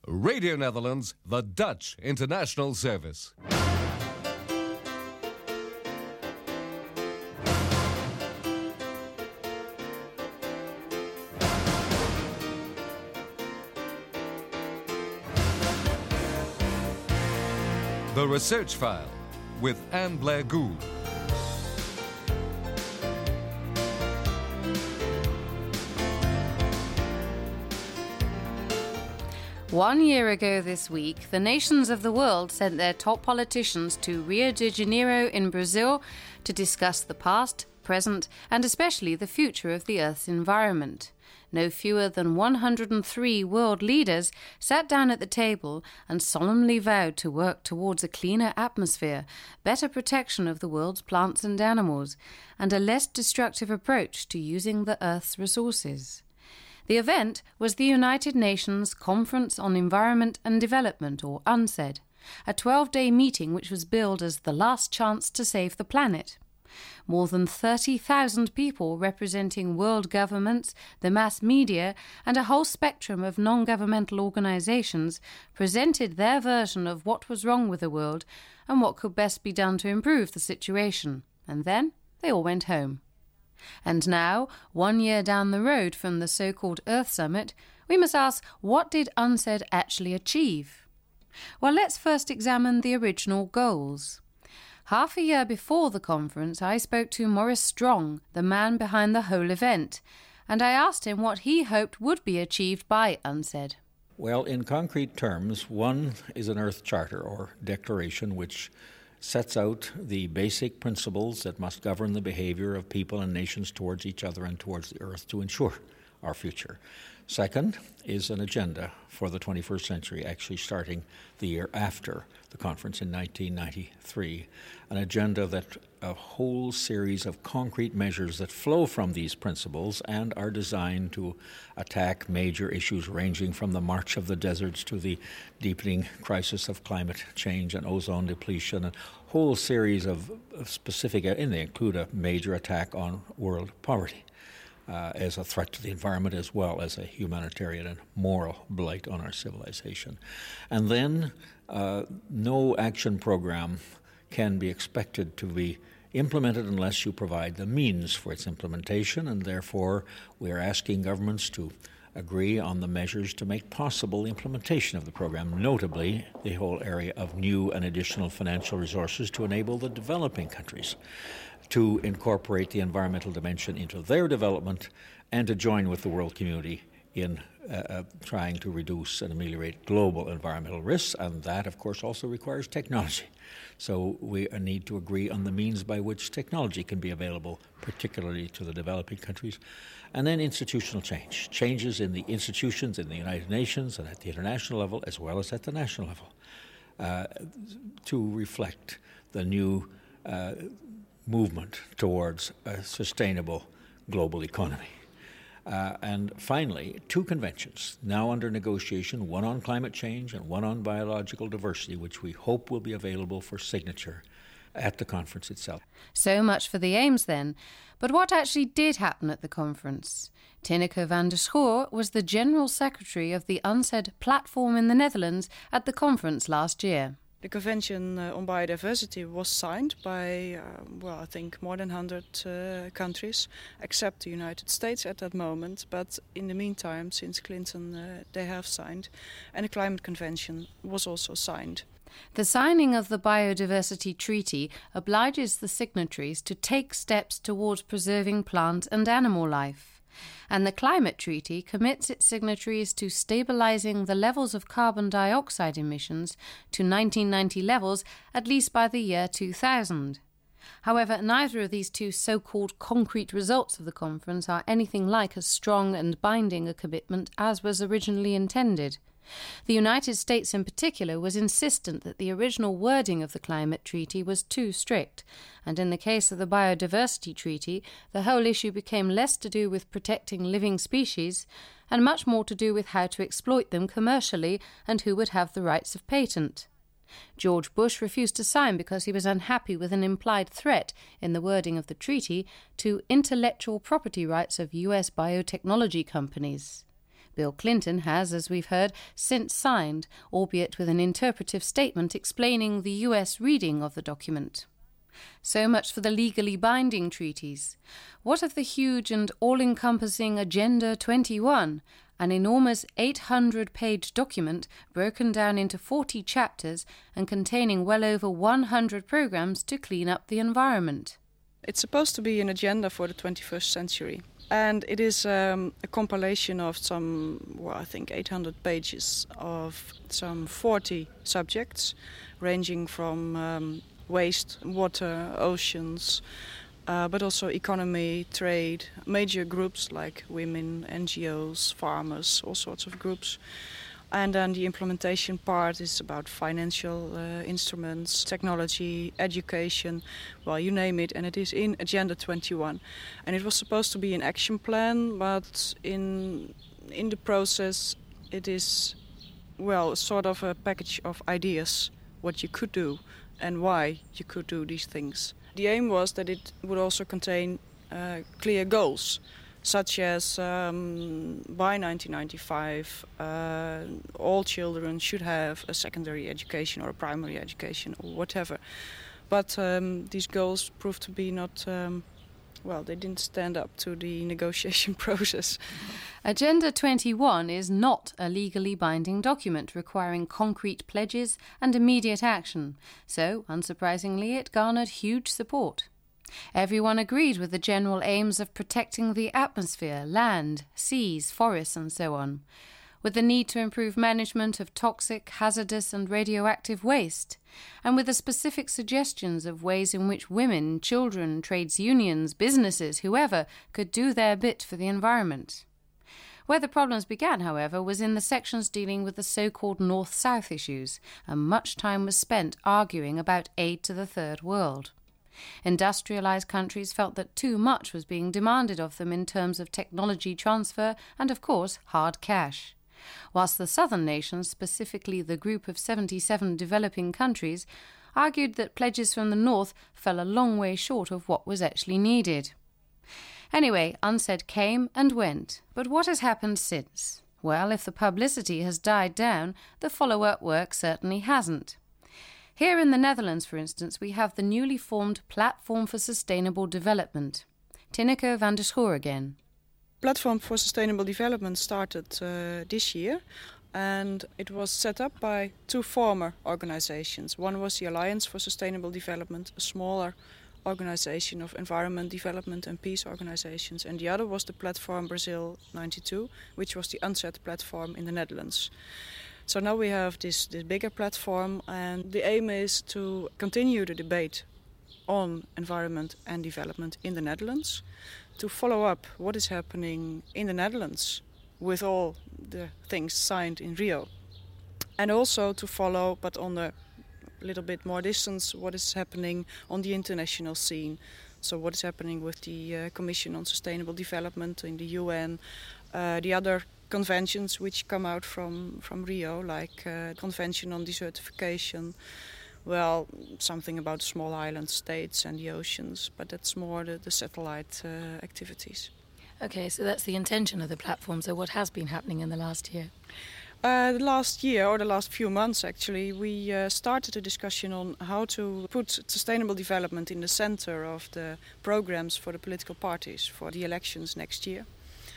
Radio Netherlands, the Dutch International Service. The Research File with Anne Blair Gould. One year ago this week, the nations of the world sent their top politicians to Rio de Janeiro in Brazil to discuss the past, present, and especially the future of the Earth's environment. No fewer than 103 world leaders sat down at the table and solemnly vowed to work towards a cleaner atmosphere, better protection of the world's plants and animals, and a less destructive approach to using the Earth's resources. The event was the United Nations Conference on Environment and Development, or UNCED, a 12-day meeting which was billed as the last chance to save the planet. More than 30,000 people representing world governments, the mass media, and a whole spectrum of non-governmental organisations presented their version of what was wrong with the world and what could best be done to improve the situation. And then they all went home. And now, 1 year down the road from the so-called Earth Summit, we must ask, what did UNCED actually achieve? Well, let's first examine the original goals. Half a year before the conference, I spoke to Maurice Strong, the man behind the whole event, and I asked him what he hoped would be achieved by UNCED. Well, in concrete terms, one is an Earth Charter, or declaration, which sets out the basic principles that must govern the behavior of people and nations towards each other and towards the Earth to ensure our future. Second is an agenda for the 21st century, actually starting the year after the conference in 1993, an agenda that a whole series of concrete measures that flow from these principles and are designed to attack major issues ranging from the march of the deserts to the deepening crisis of climate change and ozone depletion, a whole series of specific, and they include a major attack on world poverty. As a threat to the environment as well as a humanitarian and moral blight on our civilization. And then no action program can be expected to be implemented unless you provide the means for its implementation, and therefore we are asking governments to agree on the measures to make possible the implementation of the program, notably the whole area of new and additional financial resources to enable the developing countries to incorporate the environmental dimension into their development and to join with the world community in trying to reduce and ameliorate global environmental risks, and that, of course, also requires technology. So we need to agree on the means by which technology can be available, particularly to the developing countries. And then institutional change, changes in the institutions in the United Nations and at the international level as well as at the national level to reflect the new movement towards a sustainable global economy. And finally, two conventions now under negotiation, one on climate change and one on biological diversity, which we hope will be available for signature at the conference itself. So much for the aims then. But what actually did happen at the conference? Tineke van der Schoor was the General Secretary of the UNCED platform in the Netherlands at the conference last year. The Convention on Biodiversity was signed by, I think more than 100 countries, except the United States at that moment. But in the meantime, since Clinton, they have signed. And the Climate Convention was also signed. The signing of the Biodiversity Treaty obliges the signatories to take steps towards preserving plant and animal life. And the Climate Treaty commits its signatories to stabilising the levels of carbon dioxide emissions to 1990 levels at least by the year 2000. However, neither of these two so-called concrete results of the conference are anything like as strong and binding a commitment as was originally intended. The United States in particular was insistent that the original wording of the Climate Treaty was too strict, and in the case of the Biodiversity Treaty, the whole issue became less to do with protecting living species and much more to do with how to exploit them commercially and who would have the rights of patent. George Bush refused to sign because he was unhappy with an implied threat in the wording of the treaty to intellectual property rights of US biotechnology companies. Bill Clinton has, as we've heard, since signed, albeit with an interpretive statement explaining the US reading of the document. So much for the legally binding treaties. What of the huge and all-encompassing Agenda 21, an enormous 800-page document broken down into 40 chapters and containing well over 100 programs to clean up the environment? It's supposed to be an agenda for the 21st century. And it is a compilation of some, I think 800 pages of some 40 subjects, ranging from waste, water, oceans, but also economy, trade, major groups like women, NGOs, farmers, all sorts of groups. And then the implementation part is about financial instruments, technology, education, well, you name it, and it is in Agenda 21. And it was supposed to be an action plan, but in the process it is, well, sort of a package of ideas, what you could do and why you could do these things. The aim was that it would also contain clear goals, such as by 1995 all children should have a secondary education or a primary education or whatever. But these goals proved to be not, they didn't stand up to the negotiation process. Agenda 21 is not a legally binding document requiring concrete pledges and immediate action, so, unsurprisingly, it garnered huge support. Everyone agreed with the general aims of protecting the atmosphere, land, seas, forests and so on, with the need to improve management of toxic, hazardous and radioactive waste, and with the specific suggestions of ways in which women, children, trades unions, businesses, whoever, could do their bit for the environment. Where the problems began, however, was in the sections dealing with the so-called North-South issues, and much time was spent arguing about aid to the Third World. Industrialized countries felt that too much was being demanded of them in terms of technology transfer and, of course, hard cash. Whilst the southern nations, specifically the group of 77 developing countries, argued that pledges from the north fell a long way short of what was actually needed. Anyway, UNCED came and went. But what has happened since? Well, if the publicity has died down, the follow-up work certainly hasn't. Here in the Netherlands, for instance, we have the newly formed Platform for Sustainable Development. Tineke van der Schoor again. Platform for Sustainable Development started this year, and it was set up by two former organizations. One was the Alliance for Sustainable Development, a smaller organization of environment, development and peace organizations, and the other was the Platform Brazil 92, which was the UNCED platform in the Netherlands. So now we have this bigger platform, and the aim is to continue the debate on environment and development in the Netherlands, to follow up what is happening in the Netherlands with all the things signed in Rio, and also to follow, but on a little bit more distance, what is happening on the international scene. So what is happening with the Commission on Sustainable Development in the UN, the other conventions which come out from Rio, like Convention on Desertification, well, something about small island states and the oceans, but that's more the satellite activities. Okay, so that's the intention of the platform. So what has been happening in the last year? The last year, or the last few months actually, we started a discussion on how to put sustainable development in the center of the programs for the political parties for the elections next year.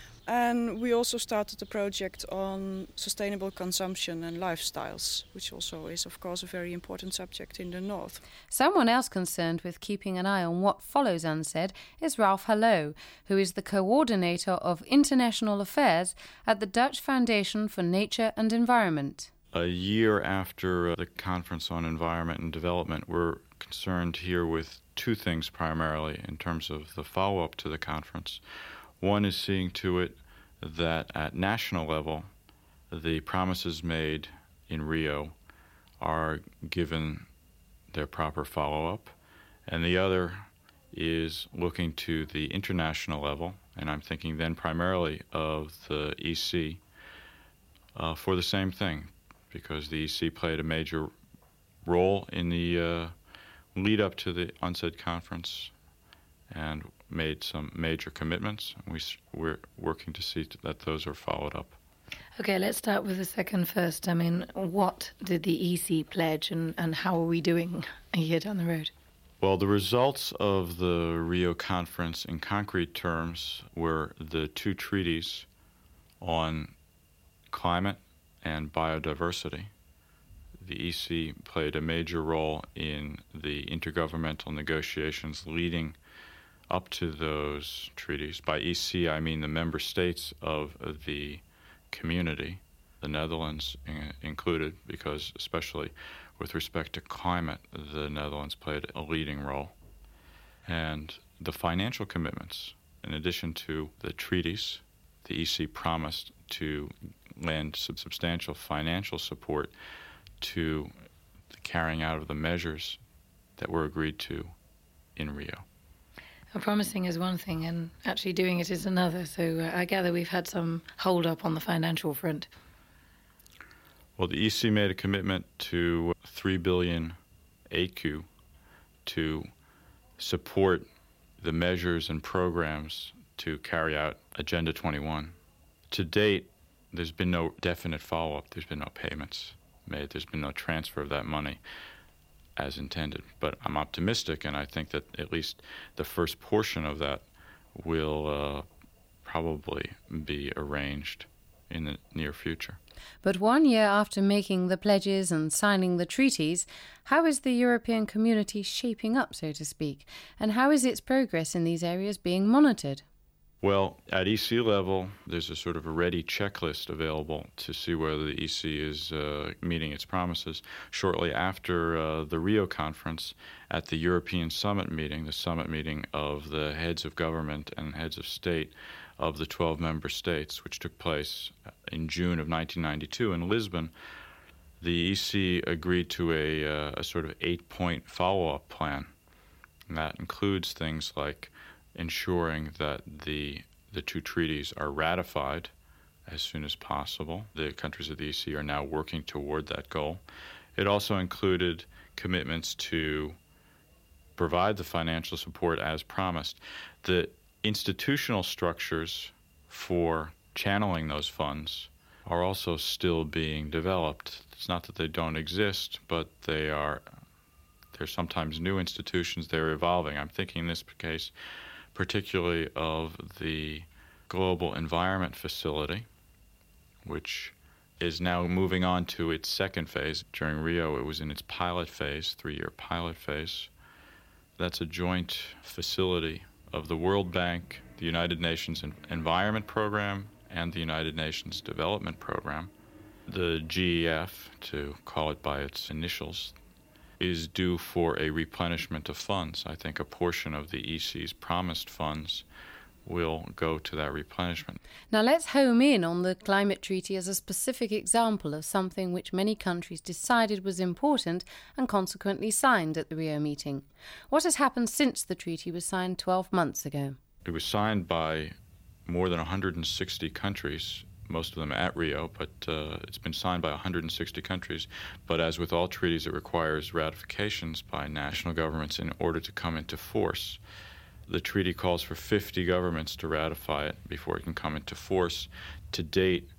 And we also started a project on sustainable consumption and lifestyles, which also is, of course, a very important subject in the North. Someone else concerned with keeping an eye on what follows UNCED is Ralph Hallo, who is the coordinator of international affairs at the Dutch Foundation for Nature and Environment. A year after the Conference on Environment and Development, we're concerned here with two things primarily in terms of the follow-up to the conference. One is seeing to it that at national level, the promises made in Rio are given their proper follow-up. And the other is looking to the international level, and I'm thinking then primarily of the EC, for the same thing, because the EC played a major role in the lead up to the UNCED conference and made some major commitments. We're working to see that those are followed up. Okay, let's start with the second first. I mean, what did the EC pledge and how are we doing a year down the road? Well, the results of the Rio conference in concrete terms were the two treaties on climate and biodiversity. The EC played a major role in the intergovernmental negotiations leading up to those treaties. By EC, I mean the member states of the community, the Netherlands included, because especially with respect to climate, the Netherlands played a leading role. And the financial commitments, in addition to the treaties, the EC promised to lend substantial financial support to the carrying out of the measures that were agreed to in Rio. Well, promising is one thing and actually doing it is another, so I gather we've had some hold-up on the financial front. Well, the EC made a commitment to 3 billion ACU to support the measures and programs to carry out Agenda 21. To date, there's been no definite follow-up. There's been no payments made. There's been no transfer of that money as intended. But I'm optimistic, and I think that at least the first portion of that will probably be arranged in the near future. But 1 year after making the pledges and signing the treaties, how is the European community shaping up, so to speak? And how is its progress in these areas being monitored? Well, at EC level, there's a sort of a ready checklist available to see whether the EC is meeting its promises. Shortly after the Rio conference, at the European Summit meeting, the summit meeting of the heads of government and heads of state of the 12 member states, which took place in June of 1992 in Lisbon, the EC agreed to a sort of 8-point follow-up plan. And that includes things like ensuring that the two treaties are ratified as soon as possible. The countries of the EC are now working toward that goal. It also included commitments to provide the financial support as promised. The institutional structures for channeling those funds are also still being developed. It's not that they don't exist, but they're sometimes new institutions. They're evolving. I'm thinking in this case particularly of the Global Environment Facility, which is now moving on to its second phase. During Rio, it was in its pilot phase, 3-year pilot phase. That's a joint facility of the World Bank, the United Nations Environment Program, and the United Nations Development Program. The GEF, to call it by its initials, is due for a replenishment of funds. I think a portion of the EC's promised funds will go to that replenishment. Now let's home in on the climate treaty as a specific example of something which many countries decided was important and consequently signed at the Rio meeting. What has happened since the treaty was signed 12 months ago? It was signed by more than 160 countries, most of them at Rio, but it's been signed by 160 countries. But as with all treaties, it requires ratifications by national governments in order to come into force. The treaty calls for 50 governments to ratify it before it can come into force. To date,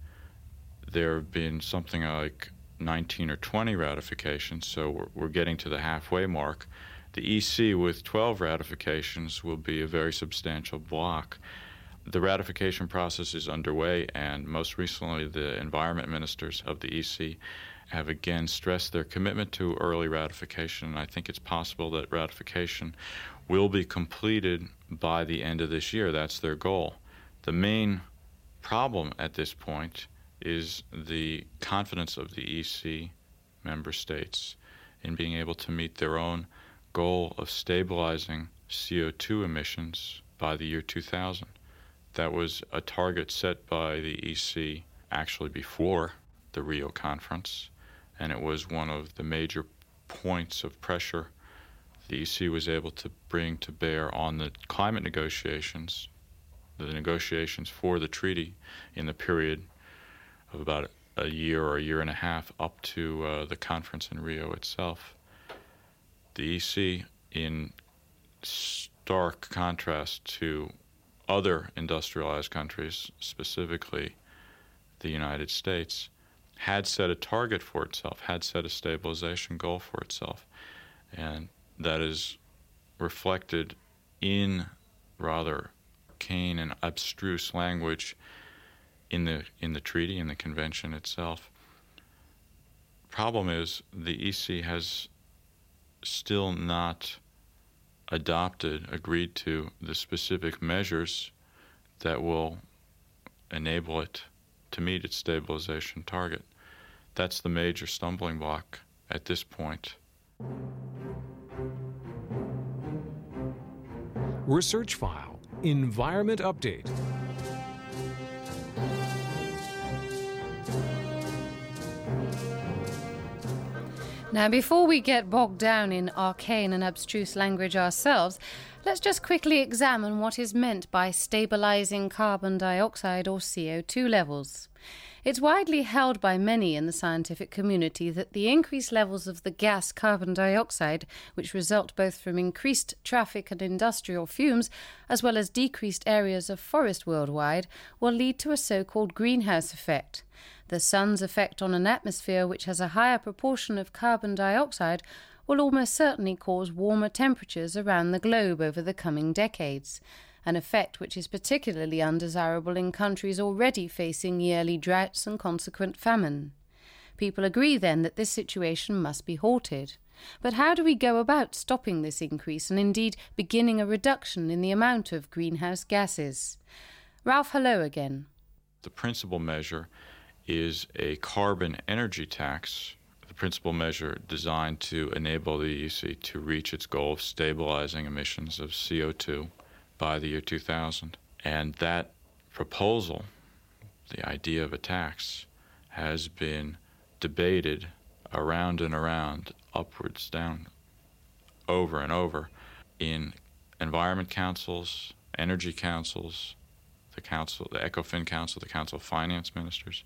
there have been something like 19 or 20 ratifications, so we're getting to the halfway mark. The EC, with 12 ratifications, will be a very substantial bloc. The ratification process is underway, and most recently the environment ministers of the EC have again stressed their commitment to early ratification, and I think it's possible that ratification will be completed by the end of this year. That's their goal. The main problem at this point is the confidence of the EC member states in being able to meet their own goal of stabilizing CO2 emissions by the year 2000. That was a target set by the EC actually before the Rio conference, and it was one of the major points of pressure the EC was able to bring to bear on the climate negotiations, the negotiations for the treaty in the period of about a year or a year and a half up to the conference in Rio itself. The EC, in stark contrast to other industrialized countries, specifically the United States, had set a target for itself, had set a stabilization goal for itself. And that is reflected in rather arcane and abstruse language in the treaty, in the convention itself. Problem is, the EC has still not agreed to the specific measures that will enable it to meet its stabilization target. That's the major stumbling block at this point. Research File, Environment Update. Now, before we get bogged down in arcane and abstruse language ourselves, let's just quickly examine what is meant by stabilizing carbon dioxide or CO2 levels. It's widely held by many in the scientific community that the increased levels of the gas carbon dioxide, which result both from increased traffic and industrial fumes, as well as decreased areas of forest worldwide, will lead to a so-called greenhouse effect. The sun's effect on an atmosphere which has a higher proportion of carbon dioxide will almost certainly cause warmer temperatures around the globe over the coming decades, an effect which is particularly undesirable in countries already facing yearly droughts and consequent famine. People agree then that this situation must be halted. But how do we go about stopping this increase and indeed beginning a reduction in the amount of greenhouse gases? Ralph, hello again. The principal measure is a carbon energy tax, the principal measure designed to enable the EC to reach its goal of stabilizing emissions of CO2 by the year 2000. And that proposal, the idea of a tax, has been debated around and around, upwards, down, over and over, in environment councils, energy councils, the ECOFIN Council, the Council of Finance Ministers.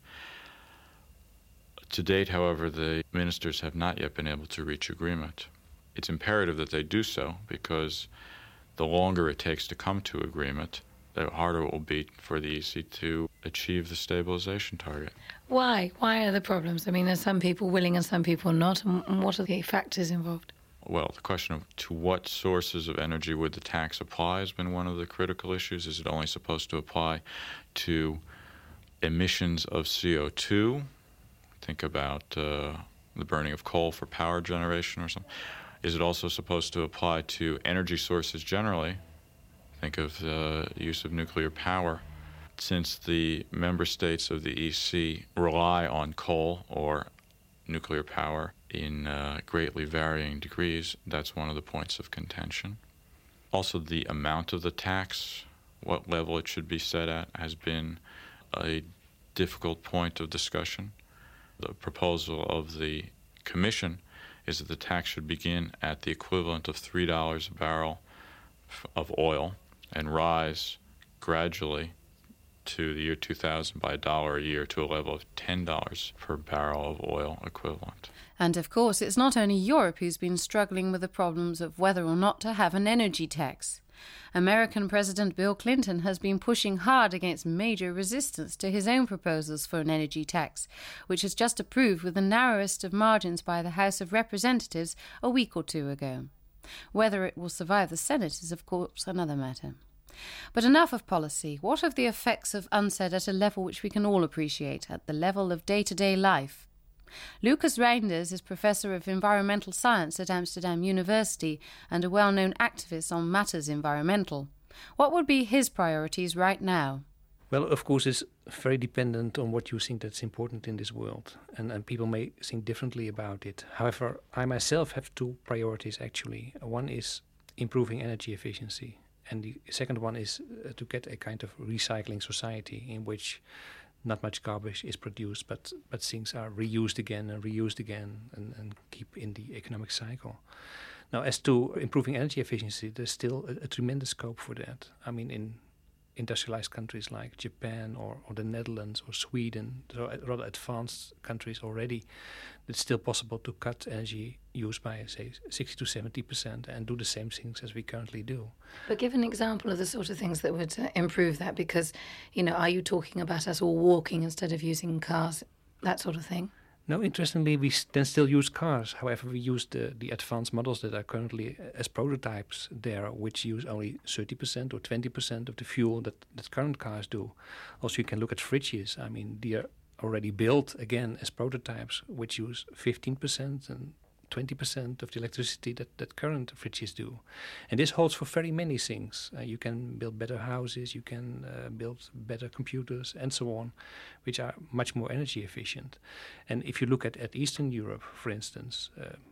To date, however, the ministers have not yet been able to reach agreement. It's imperative that they do so, because the longer it takes to come to agreement, the harder it will be for the EC to achieve the stabilization target. Why? Why are the problems? I mean, are some people willing and some people not? And what are the factors involved? Well, the question of to what sources of energy would the tax apply has been one of the critical issues. Is it only supposed to apply to emissions of CO2? Think about the burning of coal for power generation or something. Is it also supposed to apply to energy sources generally? Think of the use of nuclear power. Since the member states of the EC rely on coal or nuclear power in greatly varying degrees, that's one of the points of contention. Also, the amount of the tax, what level it should be set at, has been a difficult point of discussion. The proposal of the Commission is that the tax should begin at the equivalent of $3 a barrel of oil and rise gradually to the year 2000 by $1 a year to a level of $10 per barrel of oil equivalent. And of course, it's not only Europe who's been struggling with the problems of whether or not to have an energy tax. American President Bill Clinton has been pushing hard against major resistance to his own proposals for an energy tax, which was just approved with the narrowest of margins by the House of Representatives a week or two ago. Whether it will survive the Senate is, of course, another matter. But enough of policy. What of the effects of UNCED at a level which we can all appreciate, at the level of day-to-day life? Lucas Reinders is Professor of Environmental Science at Amsterdam University and a well-known activist on matters environmental. What would be his priorities right now? Well, of course, it's very dependent on what you think that's important in this world. And people may think differently about it. However, I myself have two priorities, actually. One is improving energy efficiency. And the second one is to get a kind of recycling society in which not much garbage is produced, but things are reused again and keep in the economic cycle. Now, as to improving energy efficiency, there's still a tremendous scope for that. I mean, in industrialized countries like Japan or the Netherlands or Sweden, so rather advanced countries already, it's still possible to cut energy use by, say, 60 to 70% and do the same things as we currently do. But give an example of the sort of things that would improve that, because, are you talking about us all walking instead of using cars, that sort of thing? No, interestingly, we then still use cars. However, we use the advanced models that are currently as prototypes there, which use only 30% or 20% of the fuel that current cars do. Also, you can look at fridges. I mean, they are already built, again, as prototypes, which use 15% and 20% of the electricity that current fridges do. And this holds for very many things. You can build better houses, you can build better computers, and so on, which are much more energy efficient. And if you look at Eastern Europe, for instance,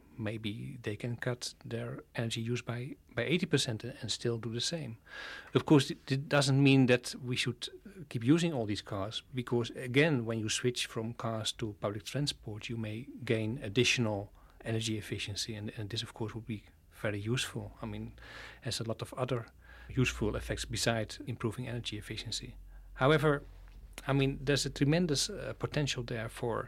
maybe they can cut their energy use by 80% and still do the same. Of course, it doesn't mean that we should keep using all these cars, because, again, when you switch from cars to public transport, you may gain additional energy efficiency, and this of course would be very useful. I mean, has a lot of other useful effects besides improving energy efficiency. However, I mean, there's a tremendous potential there for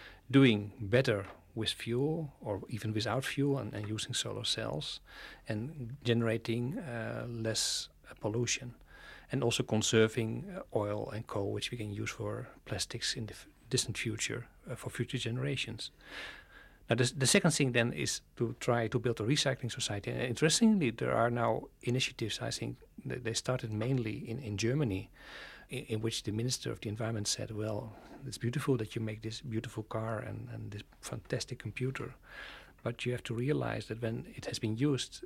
doing better with fuel or even without fuel and using solar cells and generating less pollution, and also conserving oil and coal, which we can use for plastics in the distant future for future generations. Now, the second thing then is to try to build a recycling society. And interestingly, there are now initiatives, I think, that they started mainly in Germany, in which the Minister of the Environment said, well, it's beautiful that you make this beautiful car and this fantastic computer, but you have to realize that when it has been used,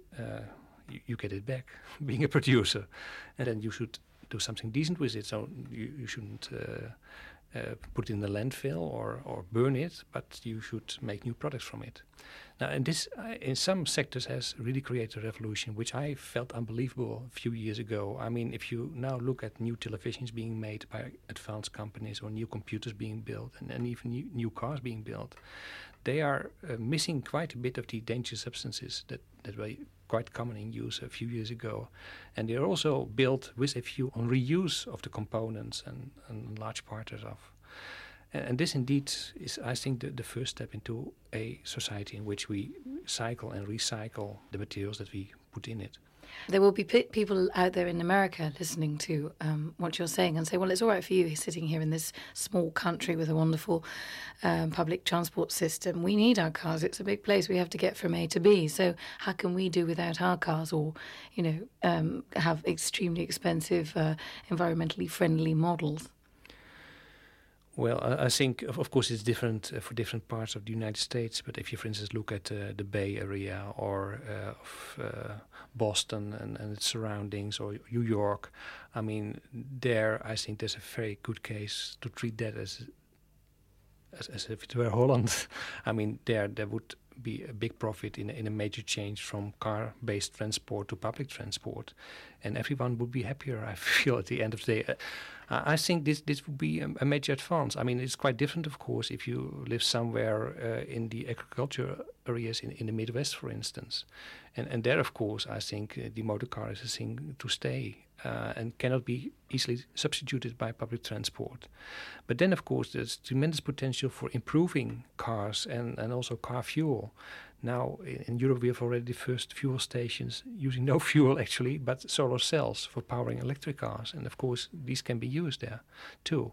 you get it back, being a producer, and then you should do something decent with it. So you shouldn't put it in the landfill or burn it, but you should make new products from it. Now, and this, in some sectors, has really created a revolution, which I felt unbelievable a few years ago. I mean, if you now look at new televisions being made by advanced companies or new computers being built and even new cars being built, they are missing quite a bit of the dangerous substances that were quite common in use a few years ago. And they are also built with a view on reuse of the components and large parts of. And this indeed is, I think, the first step into a society in which we cycle and recycle the materials that we put in it. There will be people out there in America listening to what you're saying and say, well, it's all right for you sitting here in this small country with a wonderful public transport system. We need our cars. It's a big place. We have to get from A to B. So how can we do without our cars, or, have extremely expensive, environmentally friendly models? Well, I think, of course, it's different for different parts of the United States. But if you, for instance, look at the Bay Area or Boston and its surroundings, or New York, I mean, there I think there's a very good case to treat that as if it were Holland. I mean, there would be a big profit in a major change from car-based transport to public transport, and everyone would be happier, I feel, at the end of the day. I think this would be a major advance. I mean, it's quite different, of course, if you live somewhere in the agriculture areas in the Midwest, for instance. And there, of course, I think the motor car is a thing to stay and cannot be easily substituted by public transport. But then, of course, there's tremendous potential for improving cars and also car fuel. Now, in Europe, we have already the first fuel stations using no fuel, actually, but solar cells for powering electric cars. And, of course, these can be used there, too.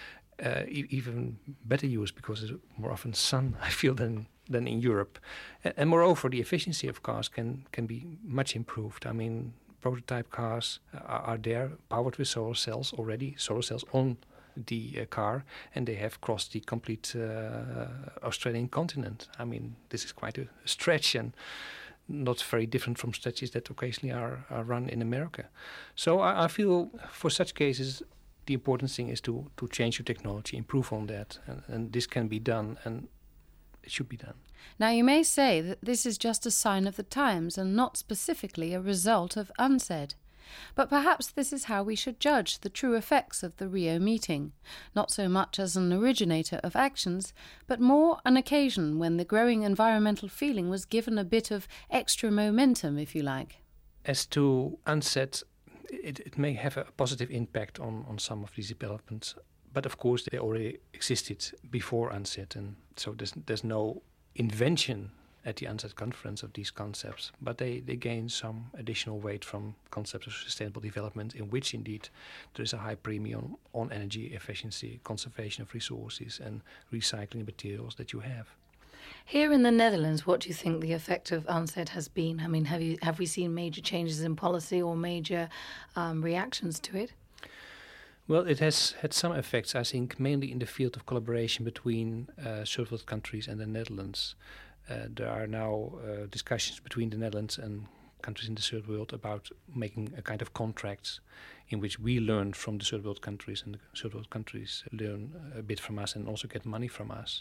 Even better use, because there's more often sun, I feel, than in Europe. And moreover, the efficiency of cars can be much improved. I mean, prototype cars are there, powered with solar cells already, solar cells on the car, and they have crossed the complete Australian continent. I mean, this is quite a stretch, and not very different from stretches that occasionally are run in America. So I feel for such cases, the important thing is to change your technology, improve on that, and this can be done, and it should be done. Now, you may say that this is just a sign of the times and not specifically a result of UNCED. But perhaps this is how we should judge the true effects of the Rio meeting, not so much as an originator of actions, but more an occasion when the growing environmental feeling was given a bit of extra momentum, if you like. As to UNCED, it may have a positive impact on some of these developments. But of course, they already existed before UNCED, and so there's no invention at the UNCED conference of these concepts, but they gain some additional weight from concepts of sustainable development, in which indeed there is a high premium on energy efficiency, conservation of resources, and recycling materials that you have. Here in the Netherlands, what do you think the effect of UNCED has been? I mean, have we seen major changes in policy or major reactions to it? Well, it has had some effects, I think, mainly in the field of collaboration between third world countries and the Netherlands. There are now discussions between the Netherlands and countries in the third world about making a kind of contracts in which we learn from the third world countries, and the third world countries learn a bit from us and also get money from us,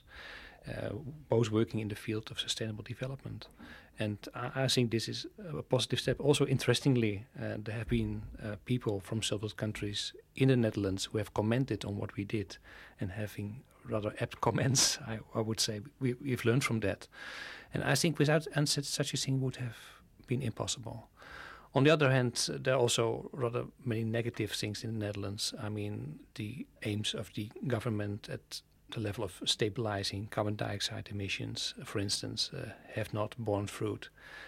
both working in the field of sustainable development. And I think this is a positive step. Also, interestingly, there have been people from third world countries in the Netherlands who have commented on what we did, and having rather apt comments, I would say. We've learned from that. And I think without UNCED, such a thing would have been impossible. On the other hand, there are also rather many negative things in the Netherlands. I mean, the aims of the government at the level of stabilizing carbon dioxide emissions, for instance, have not borne fruit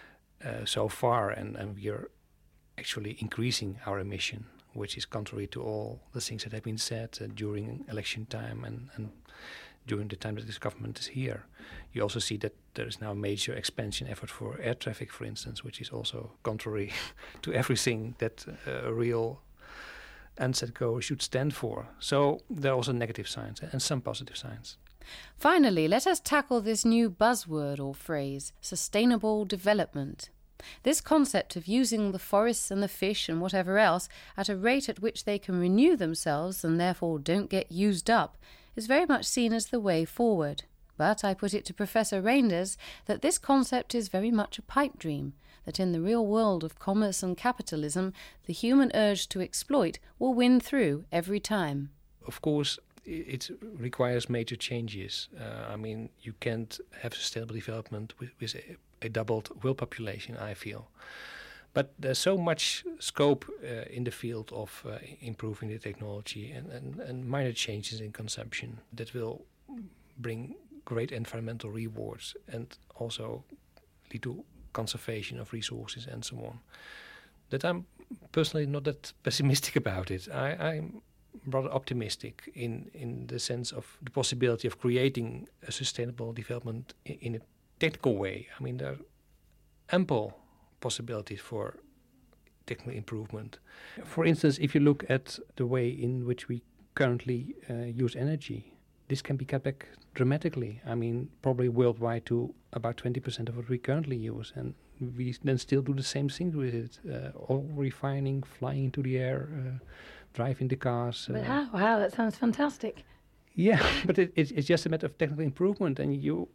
so far, and we are actually increasing our emission, which is contrary to all the things that have been said during election time and during the time that this government is here. You also see that there is now a major expansion effort for air traffic, for instance, which is also contrary to everything that a real UNCED goal should stand for. So there are also negative signs and some positive signs. Finally, let us tackle this new buzzword or phrase, sustainable development. This concept of using the forests and the fish and whatever else at a rate at which they can renew themselves and therefore don't get used up is very much seen as the way forward. But I put it to Professor Reinders that this concept is very much a pipe dream, that in the real world of commerce and capitalism, the human urge to exploit will win through every time. Of course, it requires major changes. I mean, you can't have sustainable development with a doubled world population, I feel. But there's so much scope in the field of improving the technology and minor changes in consumption that will bring great environmental rewards and also lead to conservation of resources and so on, that I'm personally not that pessimistic about it. I'm rather optimistic in the sense of the possibility of creating a sustainable development in a technical way. I mean, there are ample possibilities for technical improvement. For instance, if you look at the way in which we currently use energy, this can be cut back dramatically. I mean, probably worldwide to about 20% of what we currently use, and we then still do the same thing with it. All refining, flying into the air, driving the cars. But how? That sounds fantastic. Yeah, but it's just a matter of technical improvement, and you,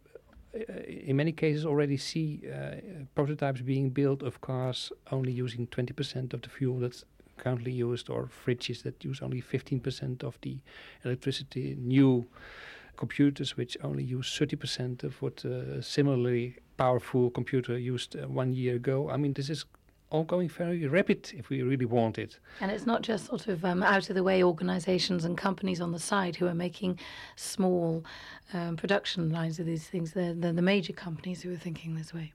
in many cases, already see prototypes being built of cars only using 20% of the fuel that's currently used, or fridges that use only 15% of the electricity, new computers which only use 30% of what a similarly powerful computer used 1 year ago. I mean, this is all going very rapid if we really want it. And it's not just sort of out-of-the-way organisations and companies on the side who are making small production lines of these things. They're the major companies who are thinking this way.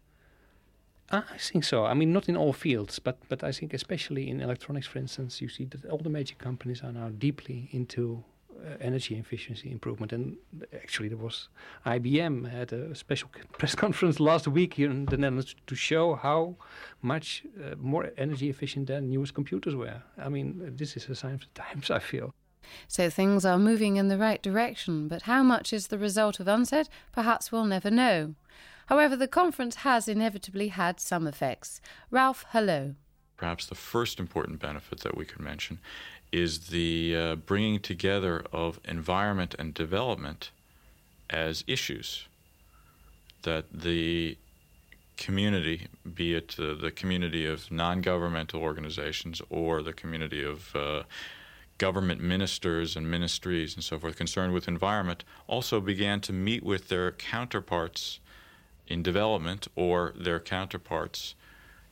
I think so. I mean, not in all fields, but I think especially in electronics, for instance, you see that all the major companies are now deeply into energy efficiency improvement. And actually, there was IBM had a special press conference last week here in the Netherlands to show how much more energy efficient their newest computers were. I mean, this is a sign of the times, I feel. So things are moving in the right direction, but how much is the result of UNCED? Perhaps we'll never know. However, the conference has inevitably had some effects. Ralph, hello. Perhaps the first important benefit that we could mention is the bringing together of environment and development as issues. That the community, be it the community of non-governmental organizations or the community of government ministers and ministries and so forth concerned with environment, also began to meet with their counterparts in development or their counterparts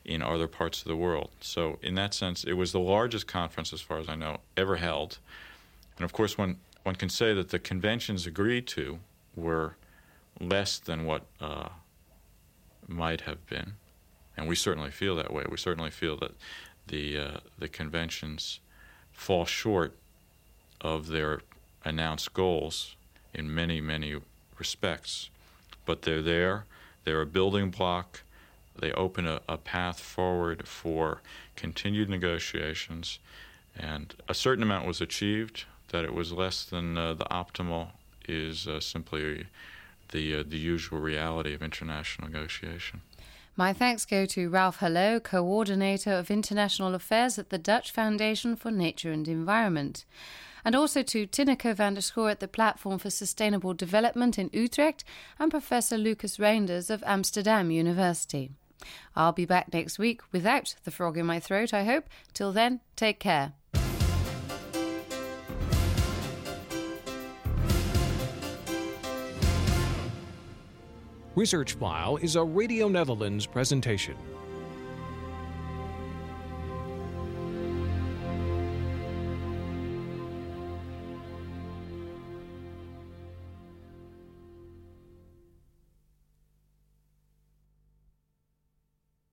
in other parts of the world. So in that sense, it was the largest conference, as far as I know, ever held. And of course, one can say that the conventions agreed to were less than what might have been. And we certainly feel that way. We certainly feel that the conventions fall short of their announced goals in many, many respects. But they're there. They're a building block. They open a path forward for continued negotiations. And a certain amount was achieved. That it was less than the optimal is simply the usual reality of international negotiation. My thanks go to Ralph Hallo, Coordinator of International Affairs at the Dutch Foundation for Nature and Environment, and also to Tineke van der Schoor at the Platform for Sustainable Development in Utrecht and Professor Lucas Reinders of Amsterdam University. I'll be back next week without the frog in my throat, I hope. Till then, take care. Research File is a Radio Netherlands presentation.